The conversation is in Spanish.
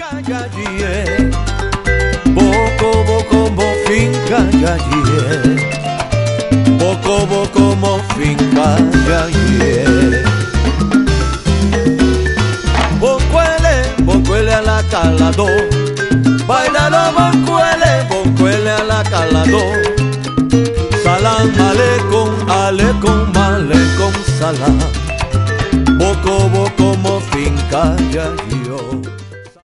Yaye, boko boko mo finca yaye, boko boko mo finca yaye. Boncuele a la calado, bailalo boncuele a la calado. Salam aleikum salam, boko boko mo finca yaye.